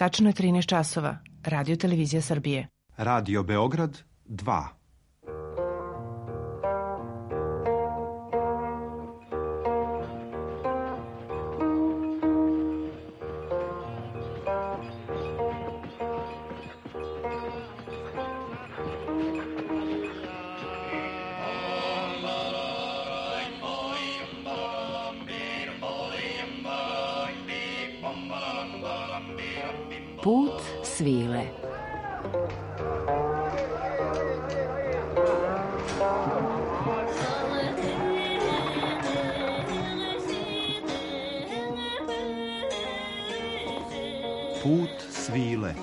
Tačno je 13 časova. Radio Televizija Srbije. Radio Beograd 2. Put svile. Put svile.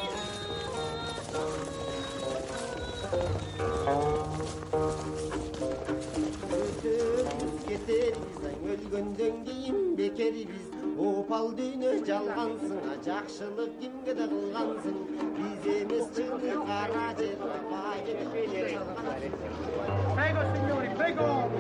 Opal düğünü çalgansın, жақшылық kimge de kılgansın. Biz emes çıktı kara cerrah, Prego signori, prego!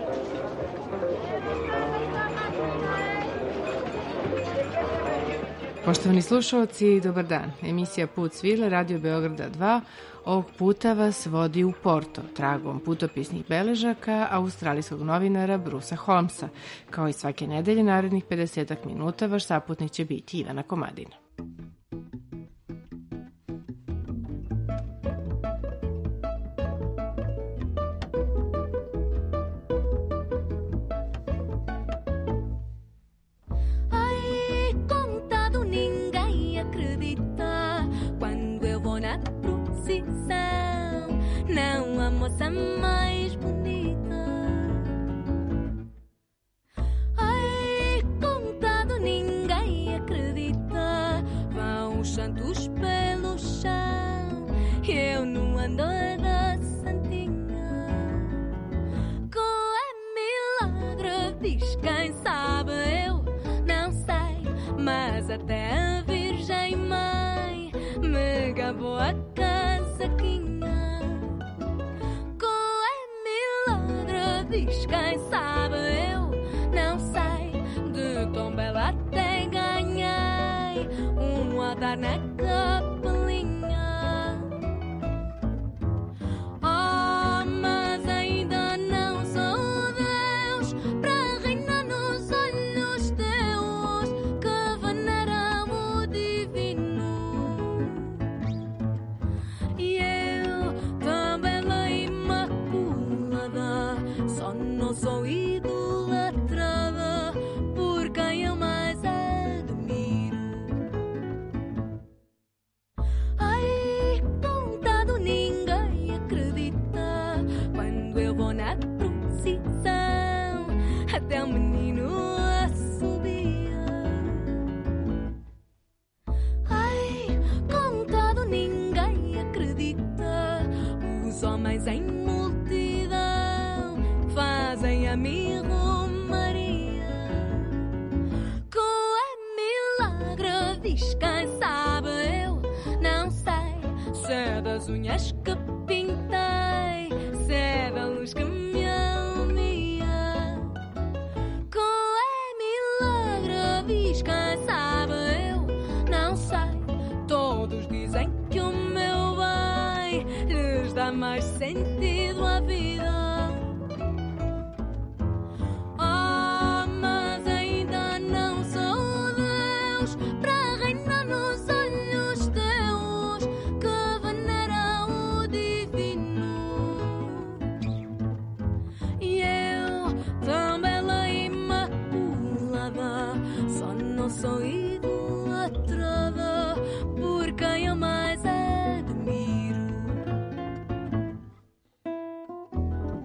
Poštovani slušalci, dobar dan. Emisija Put svile, Radio Beograda 2, ovog puta vas vodi u Porto, tragom putopisnih beležaka australijskog novinara Brusa Holmesa. Kao i svake nedelje, narednih 50 minuta, vaš saputnik će biti Ivana Komadina. Mais bonita. Ai, contado ninguém acredita. Vão os santos pelo chão. Eu não ando da santinha. Qual é milagre? Diz quem sabe, eu não sei. Mas até a Virgem Mãe me gabou a casaquinha. Diz quem sabe, eu não sei. De tão bela até ganhei altar na capelinha. Oh, mas ainda não sou Deus para reinar nos olhos teus que veneram o divino. E eu também a imaculada só não sou idolatrada por quem eu mais admiro. Ai, contado ninguém acredita quando eu vou na procissão, até o menino assobia. Ai, contado ninguém acredita, os homens em multidão fazem a mim romaria. Qual é milagre? Diz quem sabe, eu não sei. Se é das unhas que pintei, se é da luz que me alumia. Qual é milagre? Diz quem sabe, eu não sei. Todos dizem que o meu bem lhes dá mais sentido à vida. Sou idolatrada por quem eu mais admiro.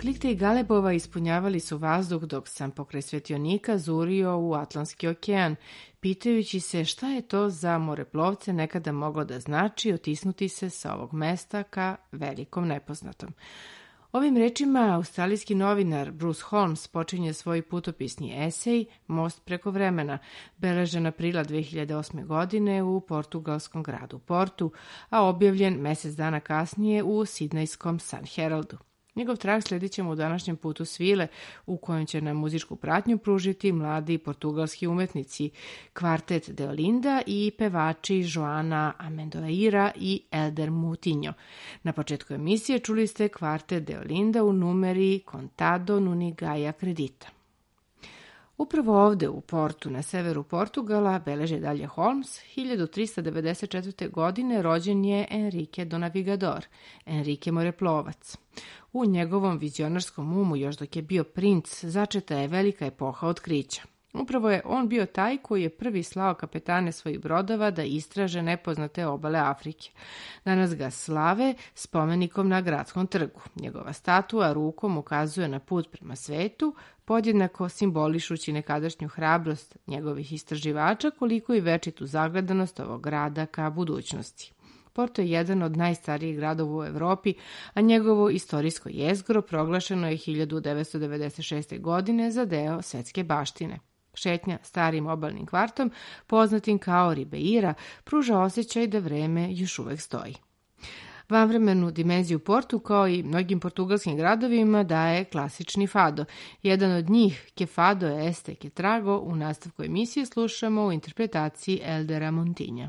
Klikte i Galebova ispunjavali su vazduh dok sam pokraj svetionika zurio u Atlantski okean, pitajući se šta je to za moreplovce nekada moglo da znači otisnuti se sa ovog mesta ka velikom nepoznatom. Ovim rečima australijski novinar Bruce Holmes počinje svoj putopisni esej Most preko vremena, beležen aprila 2008. godine u portugalskom gradu Portu, a objavljen mesec dana kasnije u sidnejskom Sun Heraldu. Njegov trag sledit ćemo u današnjem putu svile, u kojem će nam muzičku pratnju pružiti mladi portugalski umetnici, kvartet de Olinda i pevači Joana Amendoeira i Elder Moutinho. Na početku emisije čuli ste kvartet de Olinda u numeri Contado Nunigaia Credita. Upravo ovde u Portu, na severu Portugala, beleže dalje Holmes, 1394. godine rođen je Enrique do Navigador, Enrique moreplovac. U njegovom vizionarskom umu, još dok je bio princ, začeta je velika epoha otkrića. Upravo je on bio taj koji je prvi slao kapetane svojih brodova da istraže nepoznate obale Afrike. Danas ga slave spomenikom na gradskom trgu. Njegova statua rukom ukazuje na put prema svetu, podjednako simbolišući nekadašnju hrabrost njegovih istraživača, koliko i večitu zagledanost ovog grada ka budućnosti. Porto je jedan od najstarijih gradova u Evropi, a njegovo istorijsko jezgro proglašeno je 1996. godine za deo svetske baštine. Šetnja starim obalnim kvartom, poznatim kao Ribeira, pruža osjećaj da vreme još uvek stoji. Vanvremenu dimenziju Portu, kao i mnogim portugalskim gradovima, daje klasični fado. Jedan od njih, Que Fado Este Que Trago, u nastavku emisije slušamo u interpretaciji Eldera Montinha.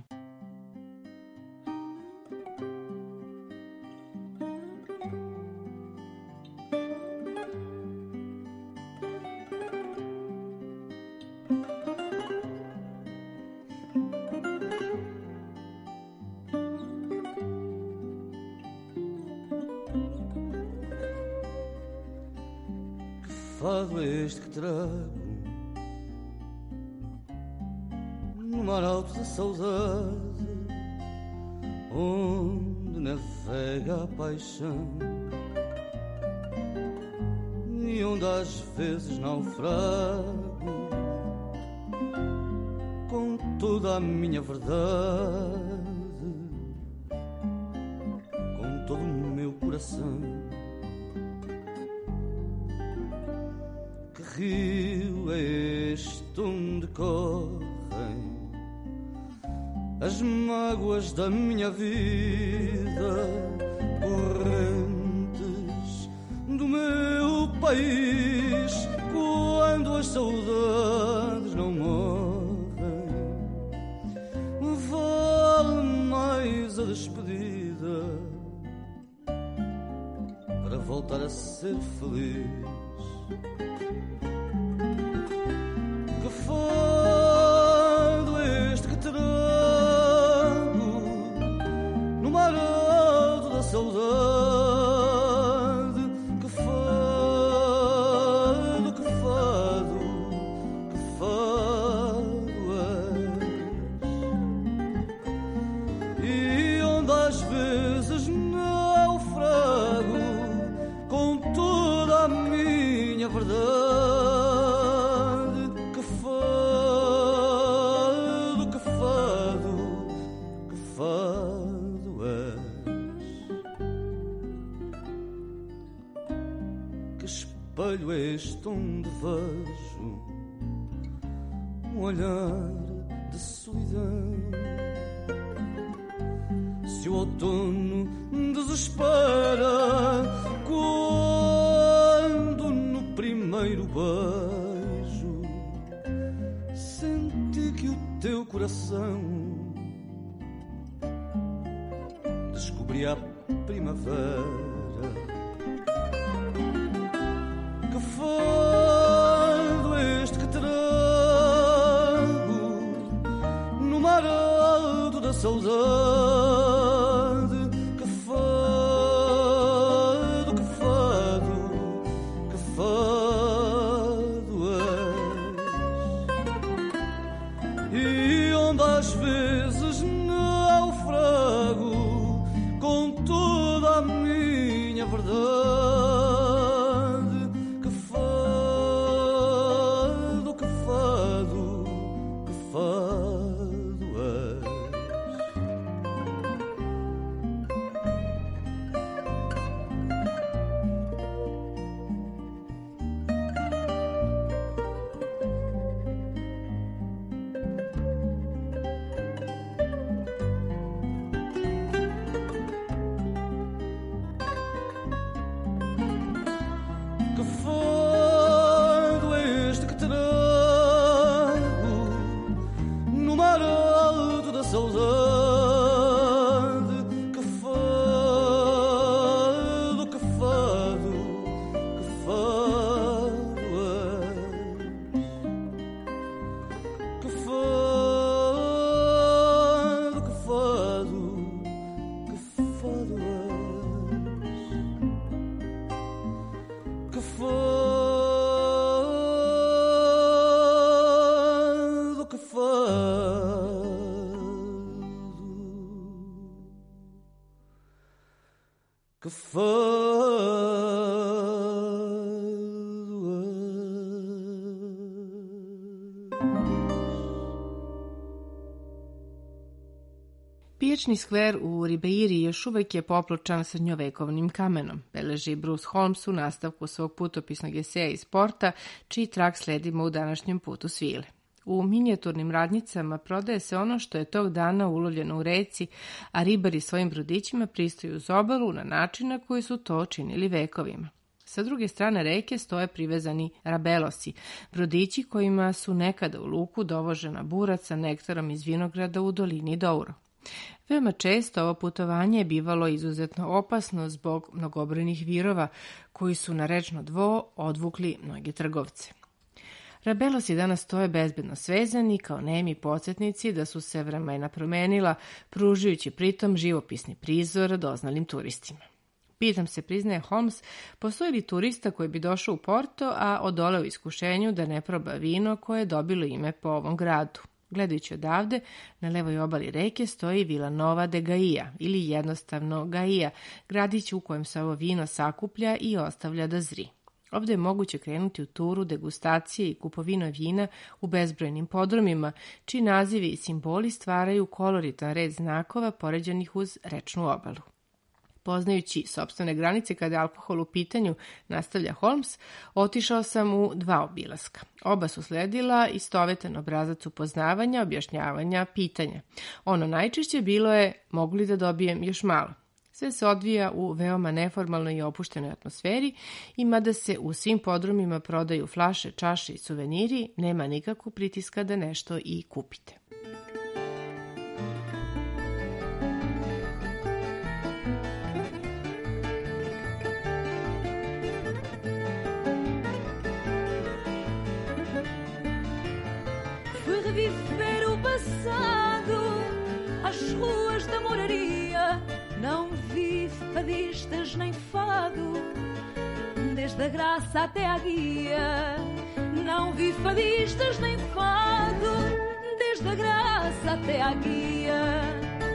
Fado este que trago no mar alto da saudade, onde navega a paixão e onde às vezes naufrago com toda a minha verdade, com todo o meu coração. Rio é este onde correm as mágoas da minha vida, correntes do meu país, quando as saudades não morrem, vale mais a despedida para voltar a ser feliz. Fado este que trago no mar alto da saudade, que fado, que fado, que fado és, e onde às vezes naufrago com toda a minha verdade. Espelho este onde vejo olhar de solidão. Se o outono desespera quando no primeiro beijo senti que o teu coração descobria a primavera. Que fado este que trago no mar alto da saudade, que fado, que fado, que fado és, e onde às vezes naufrago com toda a minha verdade. que fado Pijačni skver u Ribeiri još uvek je popločan srednjovekovnim kamenom, beleži Bruce Holmes u nastavku svog putopisnog eseja iz Porta, čiji trag sledimo u današnjem putu svile. U minijaturnim radnjicama prodaje se ono što je tog dana ulovljeno u reci, a ribari svojim brodićima pristaju uz obalu na način na koji su to činili vekovima. Sa druge strane reke stoje privezani rabelosi, brodići kojima su nekada u luku dovožena burac sa nektarom iz vinograda u dolini Douro. Veoma često ovo putovanje je bivalo izuzetno opasno zbog mnogobrojnih virova koji su na rečno dvo odvukli mnoge trgovce. Rabelosi danas stoje bezbedno svezani kao nemi podsjetnici da su se vremena promenila, pružujući pritom živopisni prizor doznalim turistima. Pitam se, priznaje Holmes, postoji li turista koji bi došao u Porto, a odoleo iskušenju da ne proba vino koje je dobilo ime po ovom gradu. Gledajući odavde, na levoj obali reke stoji Vila Nova de Gaia, ili jednostavno Gaia, gradić u kojem se ovo vino sakuplja i ostavlja da zri. Ovdje je moguće krenuti u turu degustacije i kupovinu vina u bezbrojnim podrumima, čiji nazivi i simboli stvaraju koloritan red znakova poređenih uz rečnu obalu. Poznajući sopstvene granice kada je alkohol u pitanju, nastavlja Holmes, otišao sam u 2 obilaska. Oba su sledila istovetan obrazac upoznavanja, objašnjavanja, pitanja. Ono najčešće bilo je, mogu li da dobijem još malo? Sve se odvija u veoma neformalnoj i opuštenoj atmosferi i mada se u svim podrumima prodaju flaše, čaše i suveniri, nema nikakvog pritiska da nešto i kupite. Viver o passado às ruas da moraria, não vi fadistas nem fado, desde a graça até à guia. Não vi fadistas nem fado, desde a graça até à guia.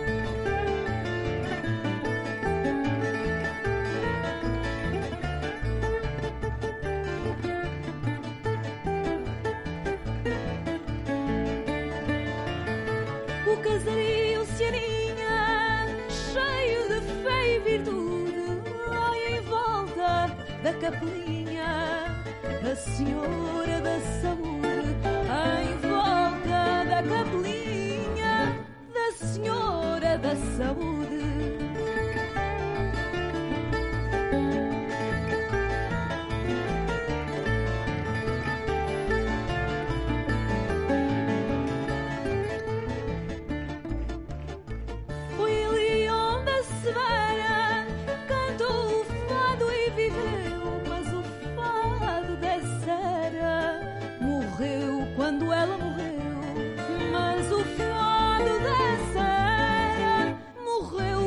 Casario Cianinha, cheio de fé e virtude, lá em volta da capelinha, a Senhora da Saúde, em volta da capelinha, da Senhora da Saúde. Quando ela morreu, mas o fado dessa era morreu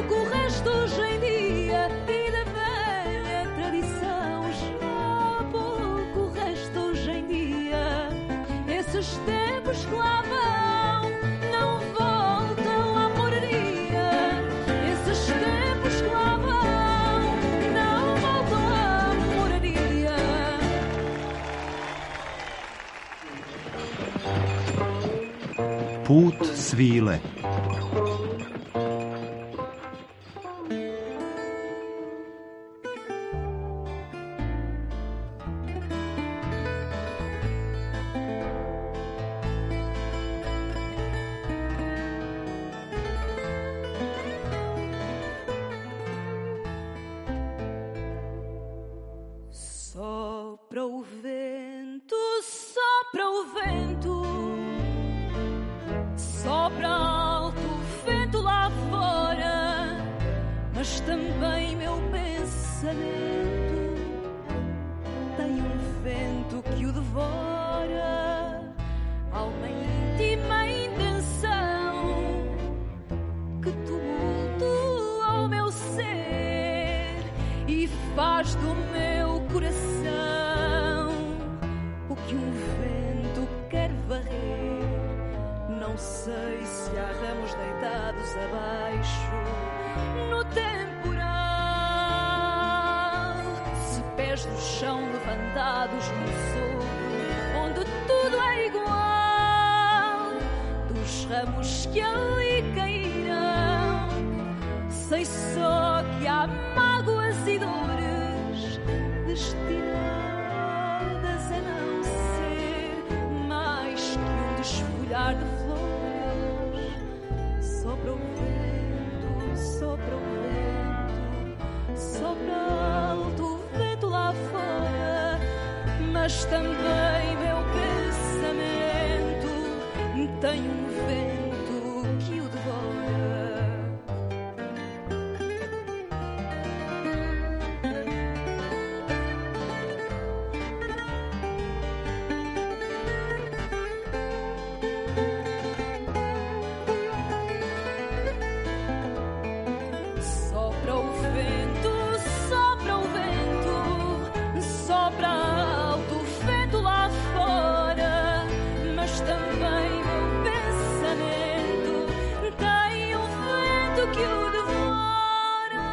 pouco o resto hoje em dia e da velha tradição. Já há pouco o resto hoje em dia. Esses tempos que lá vão não voltam à moraria. Esses tempos que lá vão não voltam à moraria. Put svile. Sopra o vento, sopra o vento, sopra alto o vento lá fora, mas também meu pensamento tem um vento que o devora, alma íntima intenção que tumultua ao meu ser e faz do meu coração o que um vento quer varrer. Não sei se há ramos deitados abaixo no temporal, se pés do chão levantados no sul, onde tudo é igual, dos ramos que ali caíram. Sei só que há mágoas e dores destinadas a não ser mais que um desfolhar de flores. Sopra o vento, sopra o vento, sopra alto o vento lá fora, mas também meu pensamento tem um vento que o devora. Sopra o vento, sopra o vento, sopra alto o vento lá fora, mas também meu pensamento tem um vento que o devora.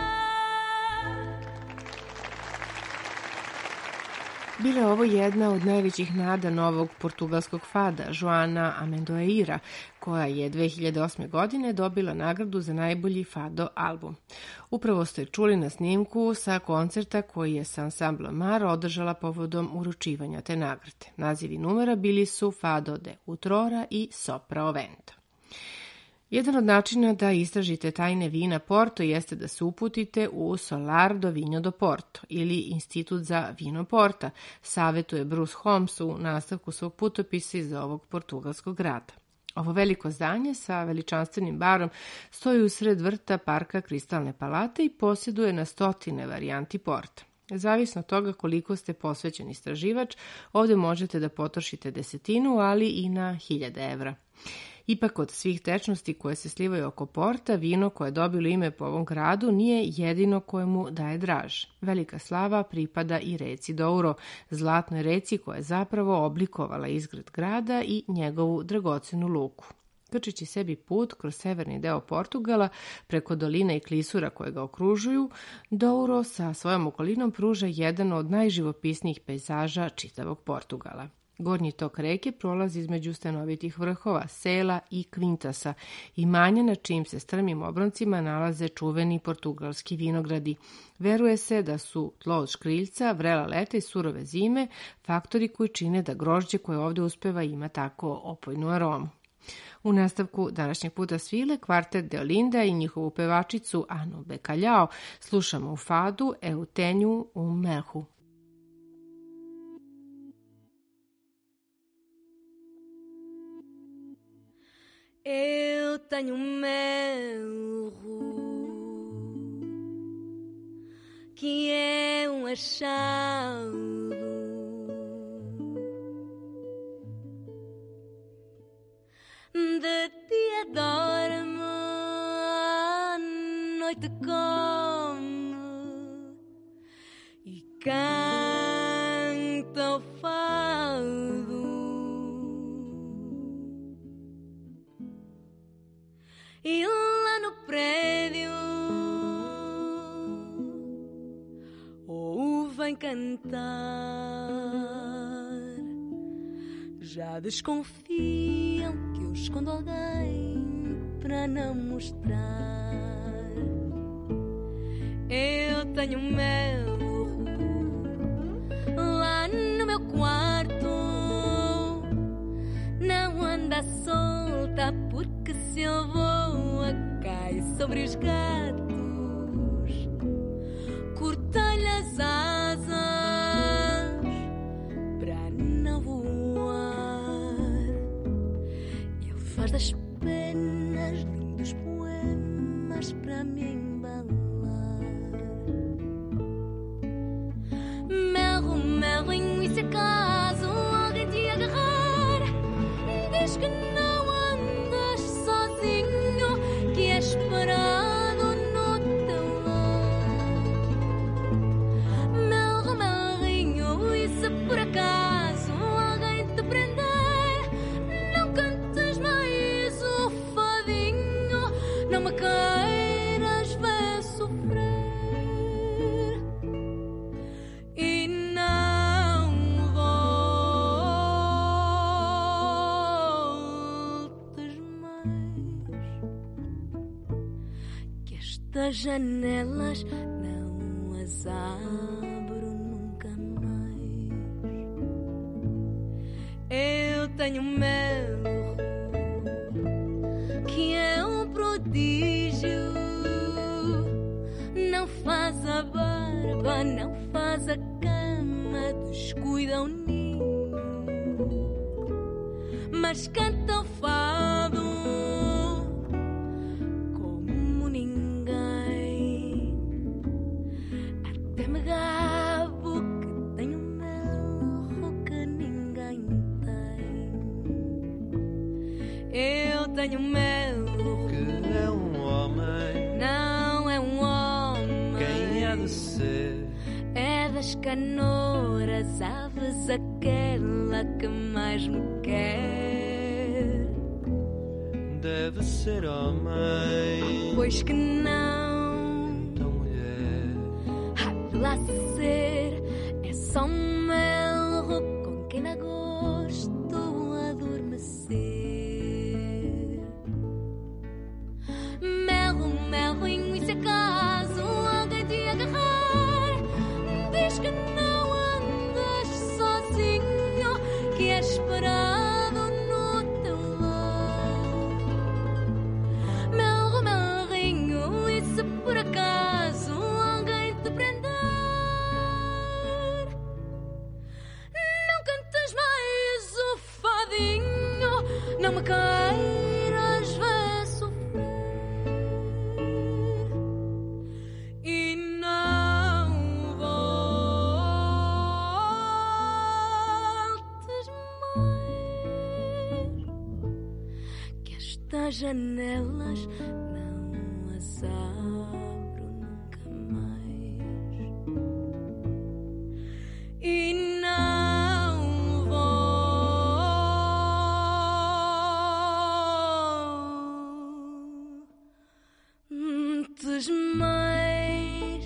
Bila je ovo jedna od najvećih nada novog portugalskog fada, Joana Amendoeira, koja je 2008. godine dobila nagradu za najbolji fado album. Upravo ste čuli na snimku sa koncerta koji je sa ansamblom Mar održala povodom uručivanja te nagrade. Nazivi numera bili su Fado de Utrora i Sopra o Vento. Jedan od načina da istražite tajne vina Porto jeste da se uputite u Solar do Vinho do Porto ili Institut za vino Porta, savetuje Bruce Holmes u nastavku svog putopisa iz ovog portugalskog grada. Ovo veliko zdanje sa veličanstvenim barom stoji usred vrta parka Kristalne palate i posjeduje na stotine varijanti porta. Zavisno od toga koliko ste posvećen istraživač, ovdje možete da potrošite desetinu, ali i na 1000 evra. Ipak od svih tečnosti koje se slivaju oko porta, vino koje je dobilo ime po ovom gradu nije jedino kojemu daje draž. Velika slava pripada i reci Douro, zlatnoj reci koja je zapravo oblikovala izgled grada i njegovu dragocenu luku. Krčeći sebi put kroz severni deo Portugala, preko dolina i klisura koje ga okružuju, Douro sa svojom okolinom pruža jedan od najživopisnijih pejzaža čitavog Portugala. Gornji tok reke prolazi između stanovitih vrhova, sela i kvintasa, imanja na čijim se strmim obroncima nalaze čuveni portugalski vinogradi. Veruje se da su tlo od škriljca, vrela leta i surove zime faktori koji čine da grožđe koje ovdje uspeva ima tako opojnu aromu. U nastavku današnjeg puta svile, kvartet de Olinda i njihovu pevačicu Anu Bacalhau slušamo u fadu Eu tenho melro. Eu tenho melro, que é achado de ti adoro-me, noite come e canta o fado. E lá no prédio ouvem cantar. Já desconfiam que eu escondo alguém para não mostrar. Eu tenho melro lá no meu quarto. Não anda solta porque se eu voa cai sobre os gatos. Cortei-lhe as asas para não voar. Ele faz das penas lindos poemas para me embalar. Melro, melrinho, e se acaso alguém te agarrar, diz que não andas sozinho, que és parado no teu lar. Melro, melrinho, e se por acaso alguém te prender, não cantes mais o fadinho, não me queiras ver sofrer. E não voltes mais, que estas janelas não as abro nunca mais. Eu tenho melro que é um prodígio, não faz a barba, não faz a cama, descuida o ninho, mas canta o fado como ninguém. Até me gabo que tenho melro que ninguém tem. Eu tenho melro Que é um homem, não é um homem. quem há de ser? É das canoras aves aquela que mais me quer. Deve ser homem, Pois que não, então mulher. há de lá ser. É só um melro com quem dá gosto adormecer. Melro, melrinho, e se acaso alguém te agarrar, diz que não andas sozinho, que és parado no teu lar. Melro, melrinho, e se por acaso alguém te prender, não cantes mais o fadinho, não me queiras ver sofrer. E não voltes mais, que estas janelas não as abro nunca mais. E não voltes mais,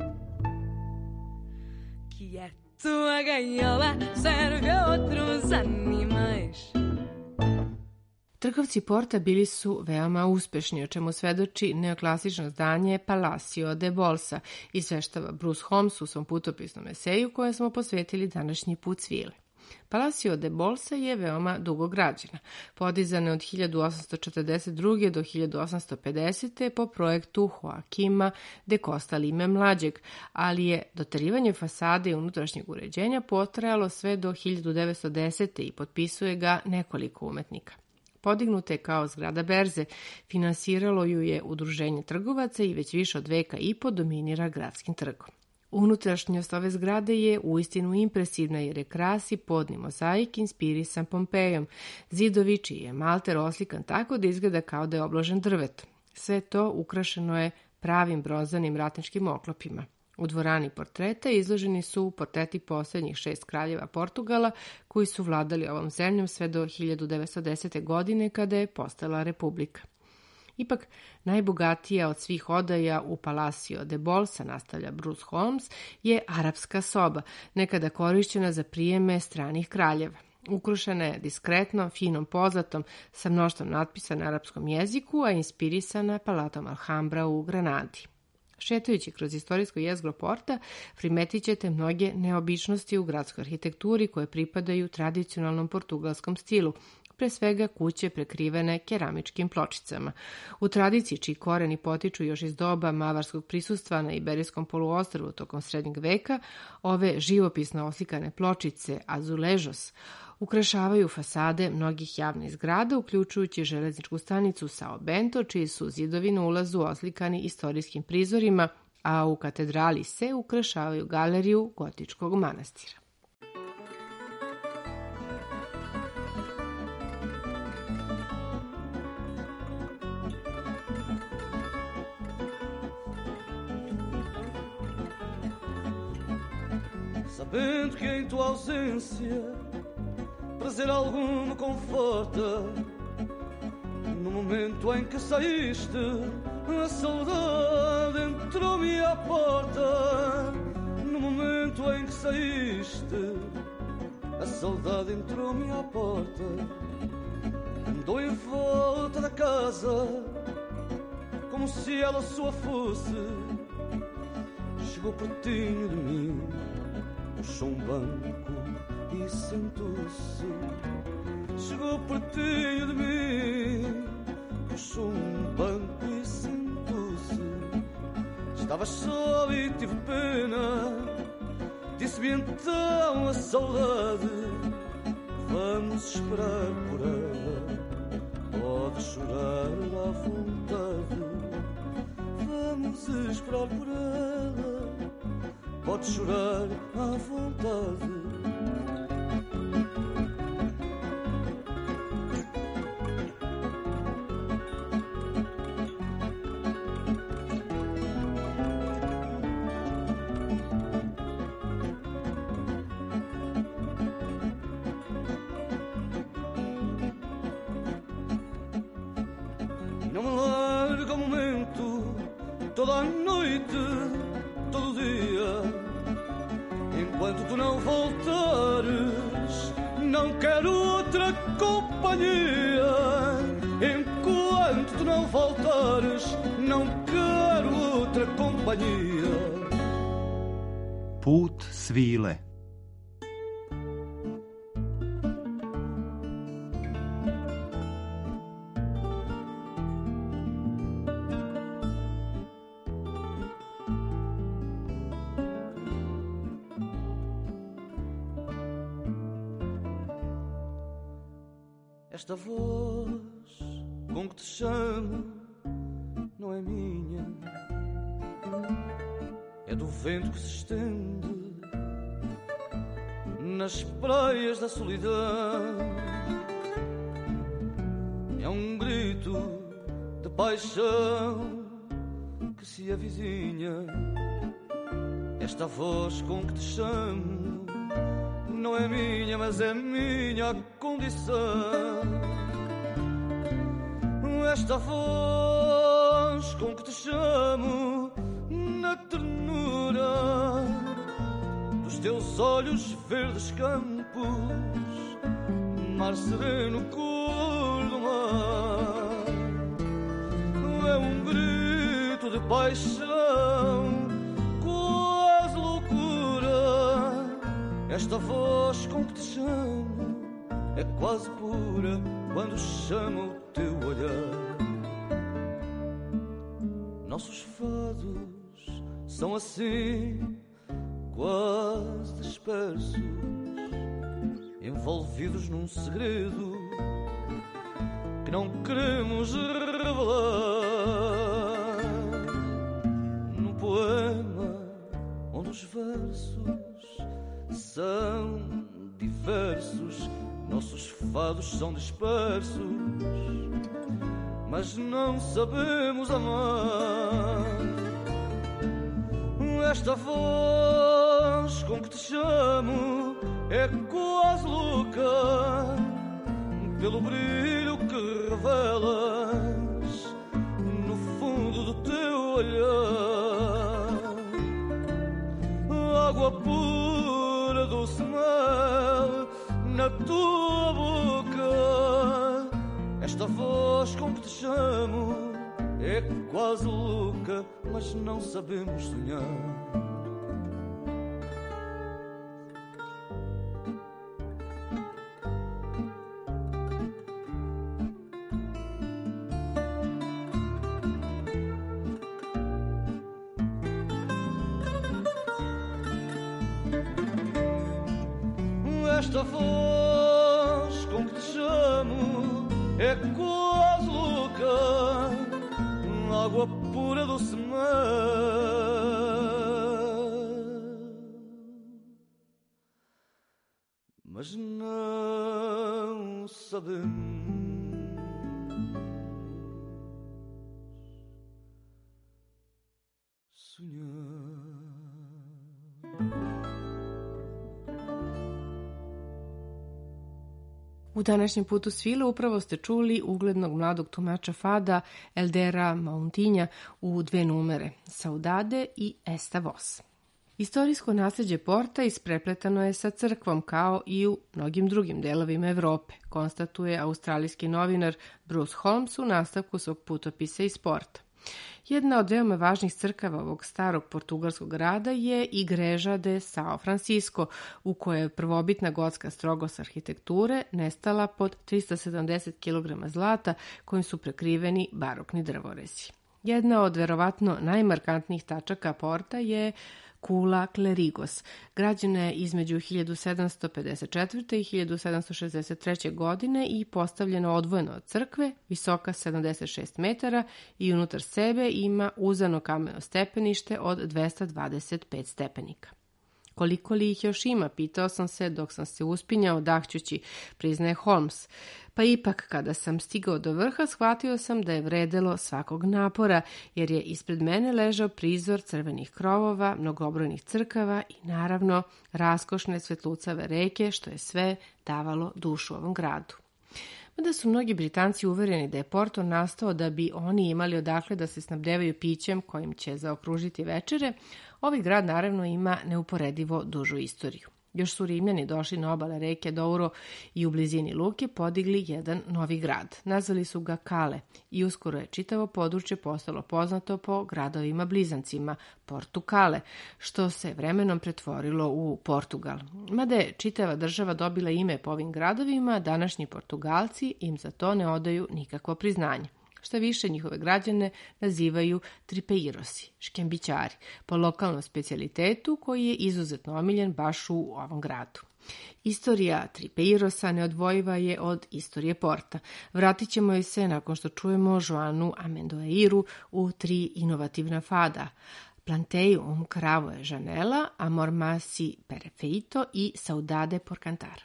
que a tua ganhola serve a outros animais. Trgovci Porta bili su veoma uspešni, o čemu svedoči neoklasično zdanje Palacio de Bolsa, izveštava Bruce Holmes u svom putopisnom eseju kojem smo posvetili današnji put svile. Palacio de Bolsa je veoma dugo građena, podizana od 1842. do 1850. po projektu Joakima de Costa Lime mlađeg, ali je doterivanje fasade i unutrašnjeg uređenja potrajalo sve do 1910. i potpisuje ga nekoliko umetnika. Podignuta je kao zgrada berze, finansiralo ju je udruženje trgovaca i već više od veka i po dominira gradskim trgom. Unutrašnjost ove zgrade je uistinu impresivna jer je krasi podni mozaik inspirisan Pompejom, zidovi čiji je malter oslikan tako da izgleda kao da je obložen drvetom. Sve to ukrašeno je pravim bronzanim ratničkim oklopima. U dvorani portreta izloženi su portreti posljednjih 6 kraljeva Portugala koji su vladali ovom zemljom sve do 1910. godine kada je postala republika. Ipak, najbogatija od svih odaja u Palacio de Bolsa, nastavlja Bruce Holmes, je arapska soba, nekada korišćena za prijeme stranih kraljeva. Ukrušena je diskretno, finom pozlatom, sa mnoštvom natpisa na arapskom jeziku, a inspirisana palatom Alhambra u Granadi. Šetajući kroz istorijsko jezgro porta, primetit ćete mnoge neobičnosti u gradskoj arhitekturi koje pripadaju tradicionalnom portugalskom stilu, pre svega kuće prekrivene keramičkim pločicama. U tradiciji čiji koreni potiču još iz doba mavarskog prisustva na Iberijskom poluostrvu tokom srednjeg veka, ove živopisno oslikane pločice azulejos ukrašavaju fasade mnogih javnih zgrada, uključujući železničku stanicu São Bento, čiji su zidovi na ulazu oslikani istorijskim prizorima, a u katedrali se ukrašavaju galeriju gotičkog manastira. Sabendo que em tua ausência prazer algum me conforta, no momento em que saíste a saudade entrou-me à porta. No momento em que saíste a saudade entrou-me à porta. Andou em volta da casa como se ela sua fosse. Chegou pertinho de mim, puxou banco e sentou-se. Chegou pertinho de mim, puxou banco e sentou-se. Estava só e tive pena. Disse-me então a saudade: vamos esperar por ela. Pode chorar à vontade. Vamos esperar por ela. Pode chorar à vontade. Não me larga um momento, toda a noite, todo o dia. Enquanto tu não voltares, não quero outra companhia. Enquanto tu não voltares, não quero outra companhia. Put svile. Esta voz com que te chamo não é minha, é do vento que se estende nas praias da solidão. É um grito de paixão que se avizinha. Esta voz com que te chamo não é minha, mas é minha condição. Esta voz com que te chamo na ternura dos teus olhos verdes campos, mar sereno, cor do mar. É um grito de paixão, quase loucura. Esta voz com que te chamo é quase pura quando chama o teu olhar. Nossos fados são assim, quase dispersos, envolvidos num segredo que não queremos revelar. Num poema onde os versos são diversos, nossos fados são dispersos, mas não sabemos amar. Esta voz com que te chamo é quase louca, pelo brilho que revelas no fundo do teu olhar. Água pura, doce mel na tua boca. Esta voz com que te chamo é quase louca, mas não sabemos sonhar. Esta voz com que te chamo é quase louca, água pura, doce mel, mas não sabemos sonhar. U današnjem putu svile upravo ste čuli uglednog mladog tumača fada Eldera Mauntinja u 2 numere, Saudade i Esta voz. Istorijsko nasljeđe Porta isprepletano je sa crkvom kao i u mnogim drugim delovima Evrope, konstatuje australijski novinar Bruce Holmes u nastavku svog putopisa iz Porta. Jedna od veoma važnih crkava ovog starog portugalskog grada je Igreja de São Francisco, u kojoj je prvobitna gotska strogost arhitekture nestala pod 370 kg zlata kojim su prekriveni barokni drvorezi. Jedna od verovatno najmarkantnijih tačaka Porta je kula Klerigos. Građena je između 1754. i 1763. godine i postavljena odvojeno od crkve, visoka 76 metara i unutar sebe ima uzano kameno stepenište od 225 stepenika. Koliko li ih još ima, pitao sam se dok sam se uspinjao dahćući, priznaje Holmes. Pa ipak, kada sam stigao do vrha, shvatio sam da je vredelo svakog napora, jer je ispred mene ležao prizor crvenih krovova, mnogobrojnih crkava i naravno raskošne svetlucave reke, što je sve davalo dušu ovom gradu. Mada su mnogi Britanci uvereni da je Porto nastao da bi oni imali odakle da se snabdevaju pićem kojim će zaokružiti večere, ovaj grad naravno ima neuporedivo dužu istoriju. Još su Rimljani došli na obale reke Douro i u blizini luke podigli jedan novi grad. Nazvali su ga Kale i uskoro je čitavo područje postalo poznato po gradovima blizancima, Portu Kale, što se vremenom pretvorilo u Portugal. Mada je čitava država dobila ime po ovim gradovima, današnji Portugalci im za to ne odaju nikakvo priznanje. Šta više, njihove građane nazivaju tripeirosi, škembićari, po lokalnom specijalitetu koji je izuzetno omiljen baš u ovom gradu. Istorija tripeirosa neodvojiva je od istorije Porta. Vratit ćemo joj se nakon što čujemo Joanu Amendoeiru u 3 inovativna fada. Plantei cravo e janela, Amor masi perfeito i Saudade por cantar.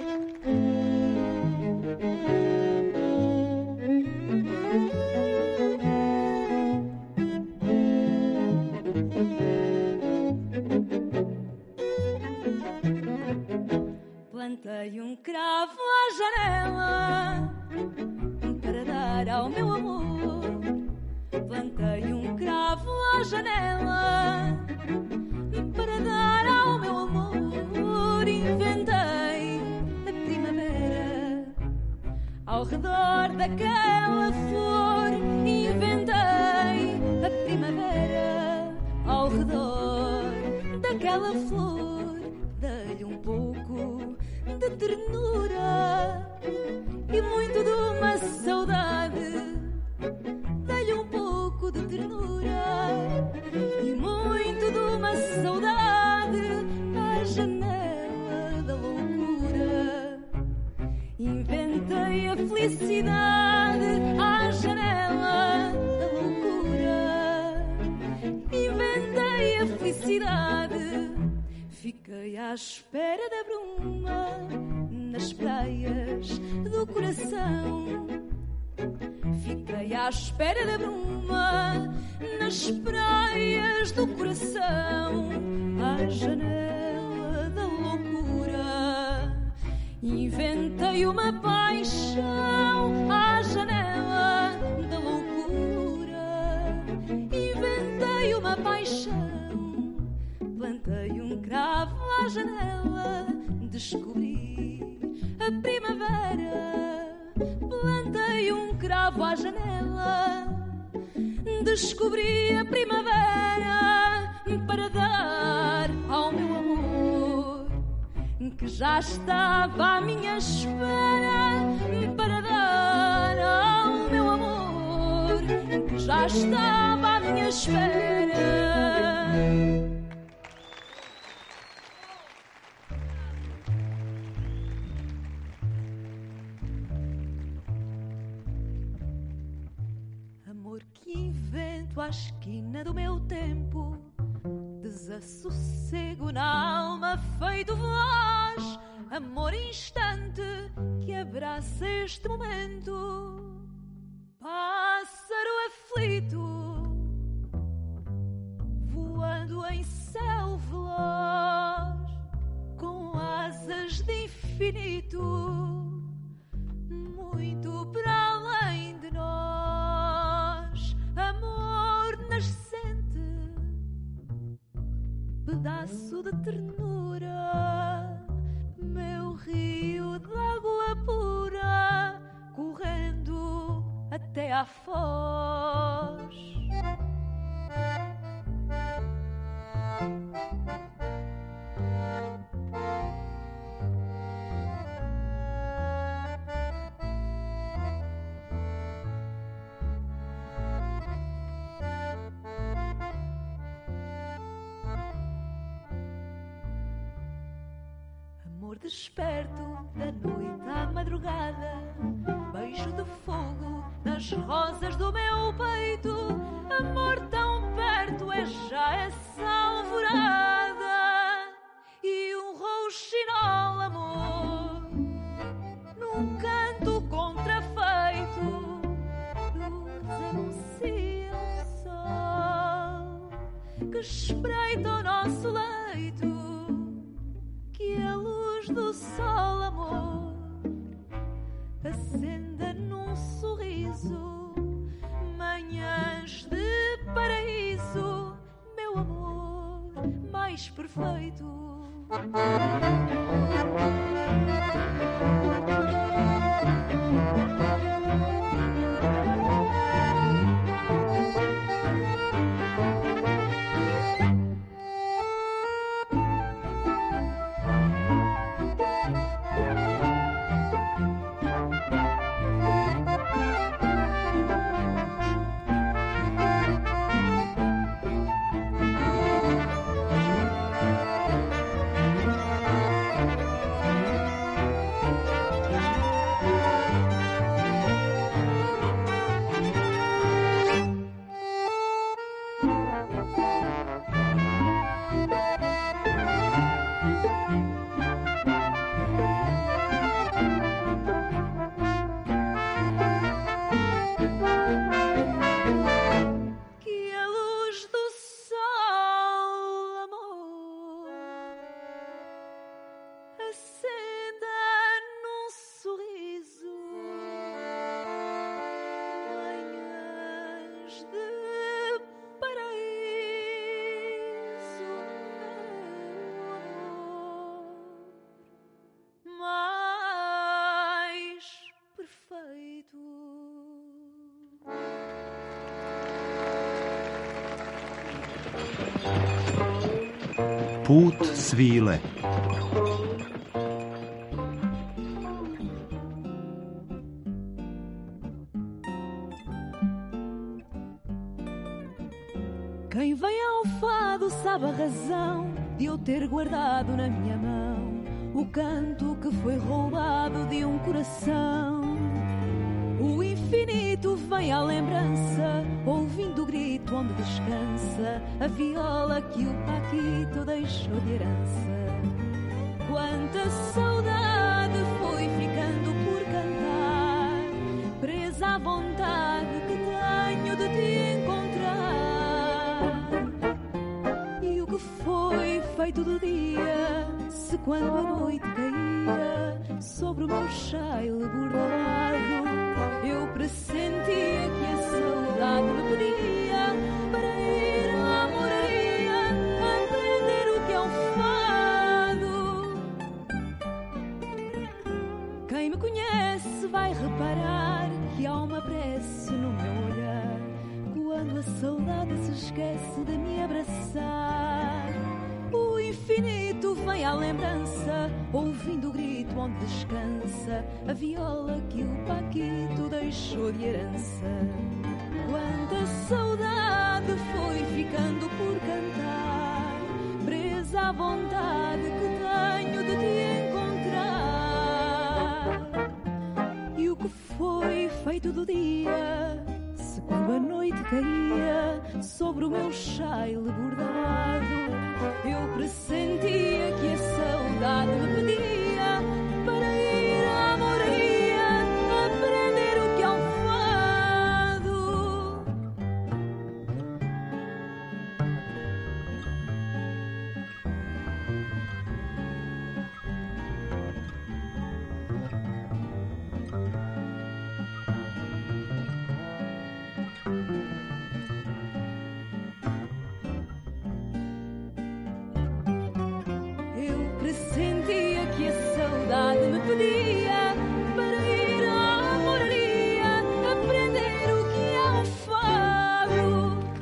Plantei cravo à janela para dar ao meu amor. Plantei cravo à janela para dar ao meu amor. Inventei a primavera ao redor daquela flor. Inventei a primavera ao redor daquela flor. Dei-lhe pouco de ternura e muito de uma saudade. Dei-lhe pouco de ternura e muito de uma saudade à janela da loucura. Inventei a felicidade à janela da loucura. Inventei a felicidade. Fiquei à espera da bruma nas praias do coração. Fiquei à espera da bruma nas praias do coração, à janela da loucura. Inventei uma paixão à janela da loucura. Inventei uma paixão, plantei um cravo à janela, descobri a primavera. Plantei um cravo à janela, descobri a primavera, para dar ao meu amor que já estava à minha espera, para dar ao meu amor que já estava à minha espera. Amor que invento à esquina do meu tempo, desassossego na alma feito voz. Amor instante que abraça este momento, pássaro aflito voando em céu veloz, com asas de infinito, muito para além de nós. Amor nascente, pedaço de ternura, meu rio de água pura, correndo até à foz. Amor desperto da noite à madrugada, beijo de fogo nas rosas do meu peito. Amor tão perto é já essa alvorada e um rouxinol, amor, num canto contrafeito, nos anuncia o sol que espreita o nosso leito. Que a luz do sol, amor, acenda num sorriso, manhãs de paraíso, meu amor mais perfeito. Put svile. Quem vem ao fado sabe a razão de eu ter guardado na minha mão o canto que foi roubado de um coração. O infinito vem à lembrança, ouvindo o grito onde descansa a viola que o Paquito deixou de herança. Quanta saudade foi ficando por cantar, presa à vontade que tenho de te encontrar. quando a noite caía sobre o meu chale bordado, eu pressentia que a saudade me pedia para ir à moraria aprender o que é um fado. Quem me conhece vai reparar que há uma prece no meu olhar quando a saudade se esquece de me abraçar. O infinito vem à lembrança, ouvindo o grito onde descansa a viola que o Paquito deixou de herança. Quanta saudade foi ficando por cantar, presa à vontade que tenho de te encontrar. E o que foi feito do dia, se quando a noite caía sobre o meu chale bordado, eu pressentia que a saudade me pedia para ir à moraria aprender o que é um fado. Pressentia que a saudade me pedia para ir à moraria aprender o que é um fado.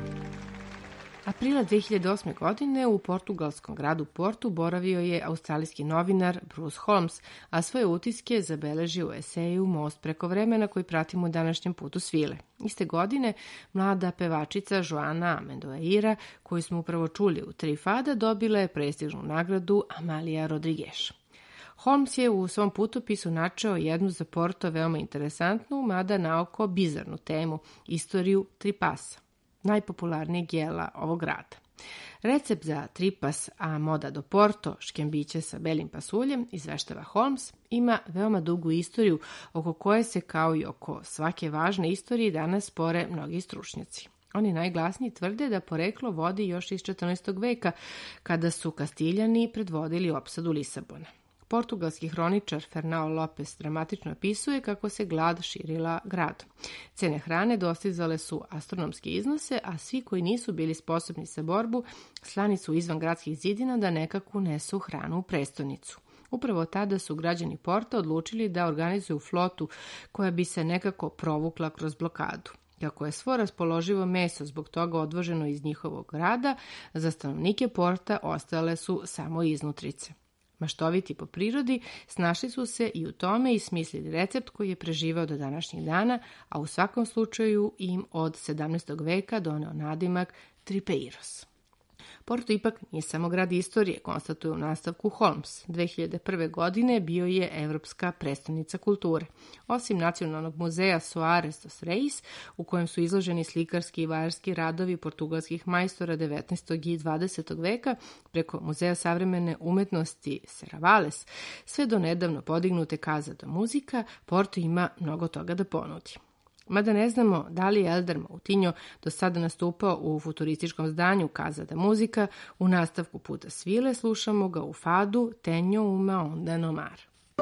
Aprila 2008. godine u portugalskom gradu Portu boravio je australijski novinar Bruce Holmes, a svoje utiske zabeležio u eseju Most preko vremena koji pratimo u današnjem putu svile. Iste godine mlada pevačica Joana Amendoeira, koju smo upravo čuli u Tri fada, dobila je prestižnu nagradu Amália Rodrigues. Holmes je u svom putopisu načeo jednu za Porto veoma interesantnu, mada naoko bizarnu temu, istoriju tripasa, najpopularnijeg jela ovog grada. Recept za tripas a moda do Porto, škembiće sa belim pasuljem, izveštava Holmes, ima veoma dugu istoriju oko koje se, kao i oko svake važne istorije, danas spore mnogi stručnjaci. Oni najglasniji tvrde da poreklo vodi još iz 14. veka, kada su Kastiljani predvodili opsadu Lisabona. Portugalski hroničar Fernão Lopes dramatično opisuje kako se glad širila gradom. Cene hrane dostizale su astronomske iznose, a svi koji nisu bili sposobni za borbu slani su izvan gradskih zidina da nekako unesu hranu u prestonicu. Upravo tada su građani Porta odlučili da organizuju flotu koja bi se nekako provukla kroz blokadu. Kako je svo raspoloživo meso zbog toga odvoženo iz njihovog grada, za stanovnike Porta ostale su samo iznutrice. Maštoviti po prirodi, snašli su se i u tome i smislili recept koji je preživao do današnjih dana, a u svakom slučaju im od 17. veka doneo nadimak Tripeiros. Porto ipak nije samo grad istorije, konstatuje u nastavku Holmes. 2001. godine bio je evropska prestonica kulture. Osim Nacionalnog muzeja Soares dos Reis, u kojem su izloženi slikarski i vajarski radovi portugalskih majstora 19. i 20. veka, preko Muzeja savremene umetnosti Serravalas, sve do nedavno podignute Casa da Música, Porto ima mnogo toga da ponudi. Mada ne znamo da li je Elder Moutinho do sada nastupao u futurističkom zdanju Casa da Música, u nastavku puta svile slušamo ga u fadu Tenho uma onda no mar.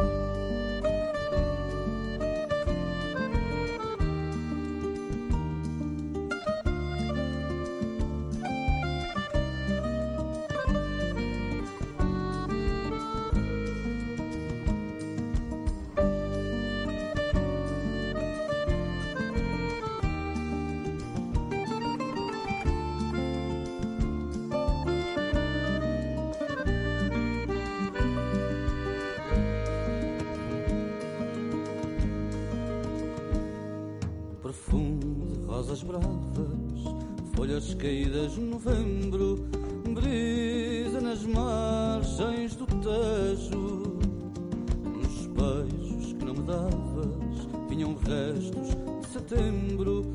Rosas bravas, folhas caídas no novembro, brisa nas margens do Tejo. Nos beijos que não me davas, vinham restos de setembro,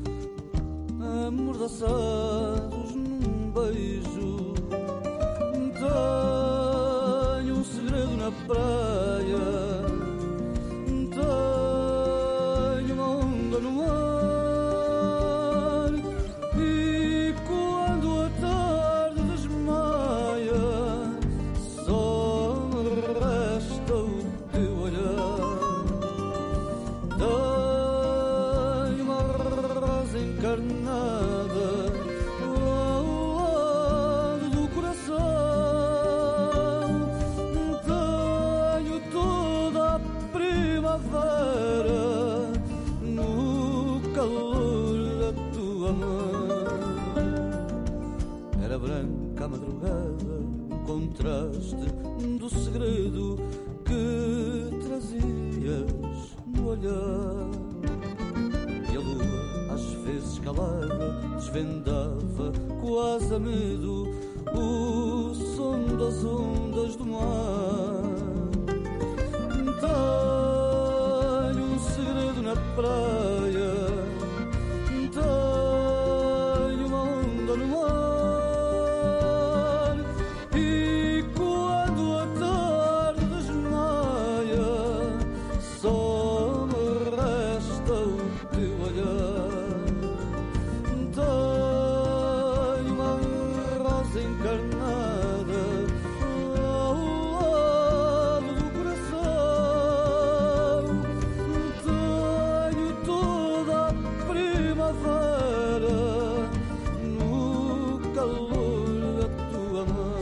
amordaçados num beijo. Tenho um segredo na praia, tenho uma onda no mar. Tenho uma rosa encarnada ao lado do coração. Tenho toda a primavera no calor da tua mão. Era branca a madrugada, um contraste do segredo que trazias no olhar. E a lua, às vezes calada, desvendava quase a medo o som das ondas do mar. Tenho um segredo na praia, tenho uma onda no mar. E quando a tarde desmaia, só me resta o teu olhar. Tenho uma rosa encarnada ao lado do coração. Tenho toda a primavera no calor da tua mão.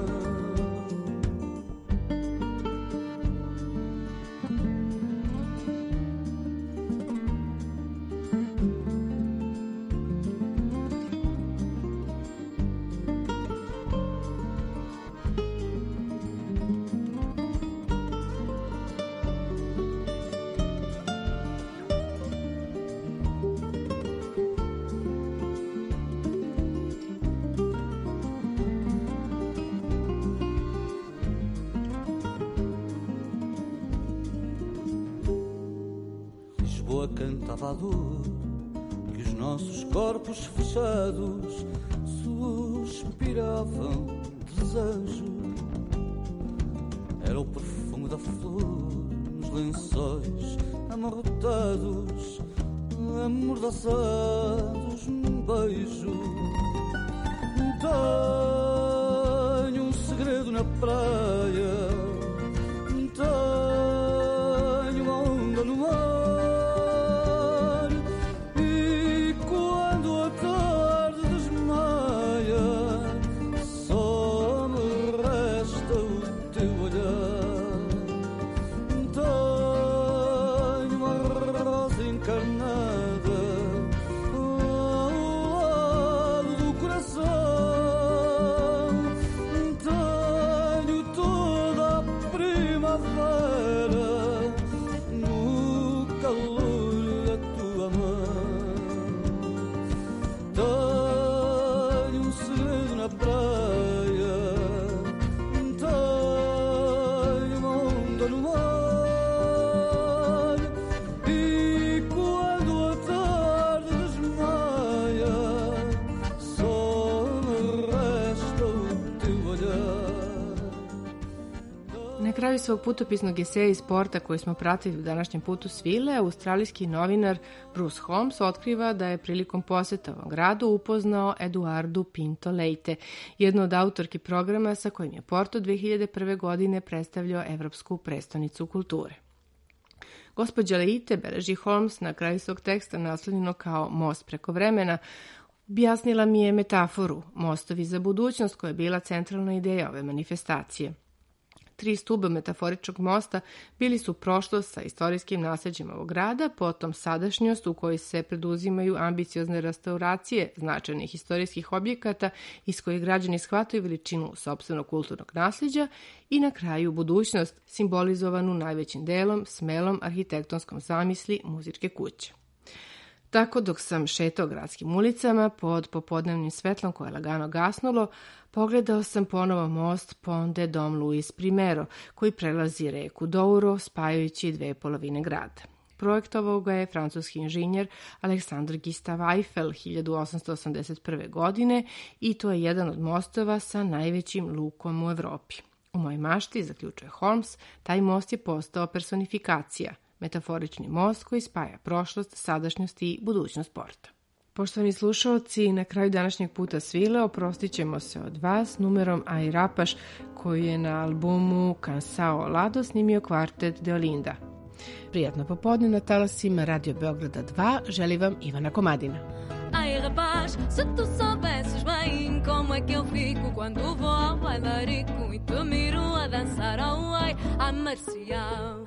Lisboa cantava a dor que os nossos corpos fechados suspiravam desejo. Era o perfume da flor nos lençóis amarrotados, amordaçados num beijo. Tenho um segredo na praia, tenho uma onda no mar. E quando a tarde desmaia, só me resta o teu olhar. Tenho uma rosa encarnada ao lado do coração. Tenho toda a primavera no calor da tua mão. Tenho um segredo na praia, tenho uma onda no mar. E quando a tarde desmaia, só me resta o teu olhar. Na kraju svog putopisnog eseja iz sporta koji smo pratili u današnjem putu svile, australijski novinar Bruce Holmes otkriva da je prilikom poseta ovom gradu upoznao Eduardu Pinto Leite, jednu od autorki programa sa kojim je Porto 2001. godine predstavljao Evropsku prestonicu kulture. Gospođa Leite, beleži Holmes na kraju svog teksta naslovljeno kao Most preko vremena, objasnila mi je metaforu, mostovi za budućnost koja je bila centralna ideja ove manifestacije. 3 stuba metaforičnog mosta bili su prošlost sa istorijskim nasleđem ovog grada, potom sadašnjost u kojoj se preduzimaju ambiciozne restauracije značajnih istorijskih objekata iz kojih građani shvataju veličinu sopstvenog kulturnog nasleđa i na kraju budućnost simbolizovanu najvećim delom smelom arhitektonskom zamisli muzičke kuće. Tako dok sam šetao gradskim ulicama pod popodnevnim svetlom koje je lagano gasnulo, pogledao sam ponovo most Pont de Dom Luis Primero, koji prelazi reku Douro spajajući 2 polovine grada. Projektovao ga je francuski inženjer Alexandre Gustave Eiffel 1881. godine i to je jedan od mostova sa najvećim lukom u Evropi. U mojoj mašti, zaključuje Holmes, taj most je postao personifikacija, metaforični most koji spaja prošlost, sadašnjost i budućnost Porta. Poštovani slušalci, na kraju današnjeg puta svile oprostit ćemo se od vas numerom Ai Rapaš, koji je na albumu Cansao Lado snimio kvartet de Olinda. Prijatno popodne na talasima Radio Beograda 2 želi vam Ivana Komadina. Ai rapaz, se tu soubesses bem como é que eu fico quando vou ao bailarico e te miro a dançar ao ai, a marcial.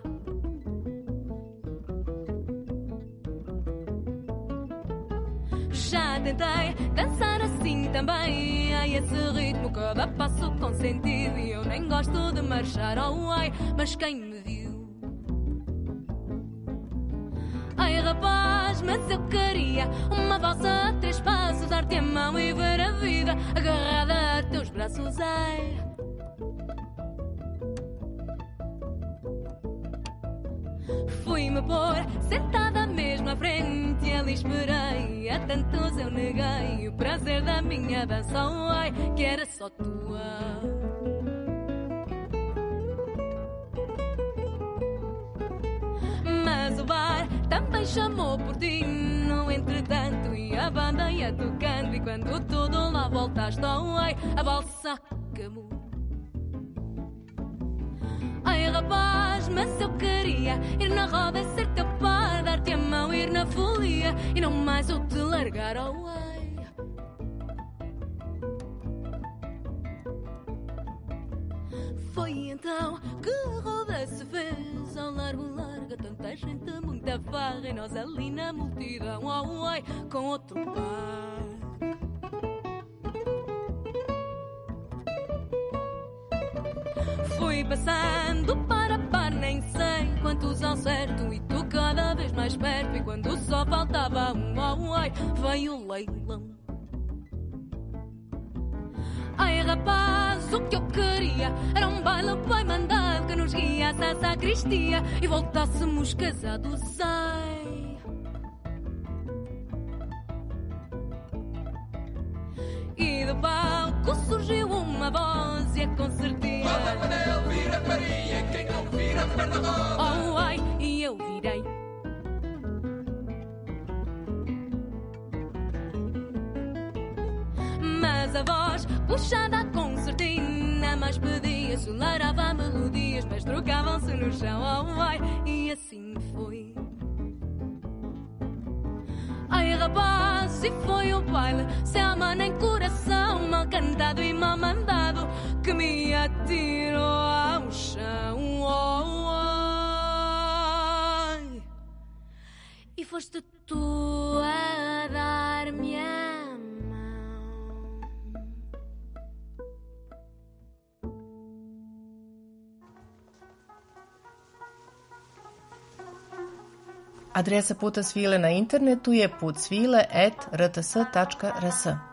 Já tentei dançar assim também, ai esse ritmo cada passo com sentido e eu nem gosto de marchar ao ai, mas quem me viu? Ai rapaz, mas eu queria uma valsa a 3 passos, dar-te a mão e ver a vida agarrada a teus braços, ai. Fui-me pôr sentada mesmo à frente e ali esperei, a tantos eu neguei o prazer da minha dança, ai, que era só tua. Mas o bar também chamou por ti no entretanto e a banda ia tocando e quando tudo lá voltaste, ai, a valsa acabou. Ai rapaz, mas eu queria ir na roda e ser teu par, dar-te a mão, ir na folia e não mais eu te largar, oh ai. Foi então que a roda se fez ao largo, larga, tanta gente, muita farra e nós ali na multidão, oh ai, com outro par. Fui passando para par, nem sei quantos ao certo e tu cada vez mais perto e quando só faltava um, oh ai, veio o leilão. Ai rapaz, o que eu queria era um baile bem mandado que nos guiasse à sacristia e voltássemos casados, ai. E do palco surgiu uma voz e a concertina. Bota Manel, vira Maria, quem não vira perna roda. Oh ai, e eu virei. Mas a voz puxada à concertina mais pedia, solarava melodias, pés trocavam-se no chão, oh ai, e assim foi. Ai rapaz, e foi o baile, sem alma nem coração, mal cantado e mal mandado, que me atirou ao chão, oh ai. E foste tu a dar-me a mão. Adresa Puta svile na internetu je putsvile@rts.rs.